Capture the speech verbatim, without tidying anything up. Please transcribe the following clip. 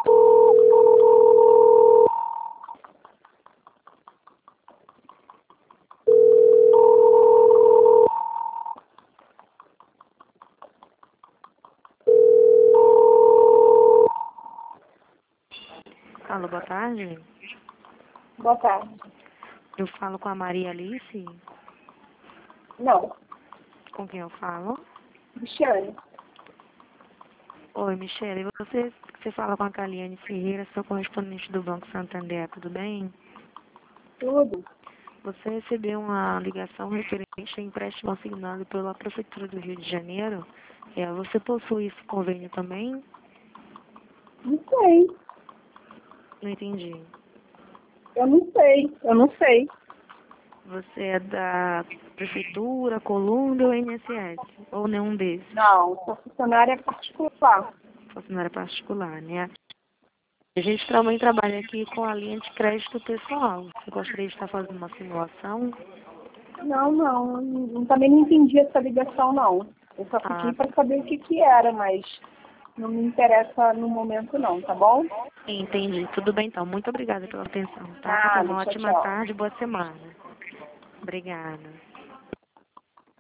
Alô, boa tarde. Boa tarde. Eu falo com a Maria Alice? Não, Com quem eu falo? Cristiane. Oi, Michele. Você, você fala com a Caliane Ferreira, sou correspondente do Banco Santander, tudo bem? Tudo? Você recebeu uma ligação referente a empréstimo assinado pela Prefeitura do Rio de Janeiro. É, você possui esse convênio também? Não sei. Não entendi. Eu não sei. Eu não sei. Você é da Prefeitura, Colômbia ou I N S S? Ou nenhum desses? Não, sou funcionária particular. Funcionária particular, né? A gente também trabalha aqui com a linha de crédito pessoal. Você gostaria de estar fazendo uma simulação? Não, não. não também não entendi essa ligação, não. Eu só fiquei Ah, para saber o que que era, mas não me interessa no momento, não, tá bom? entendi. Tudo bem, então. Muito obrigada pela atenção, tá? Tenha Nada, uma tchau, ótima tchau. tarde, boa semana. Obrigada.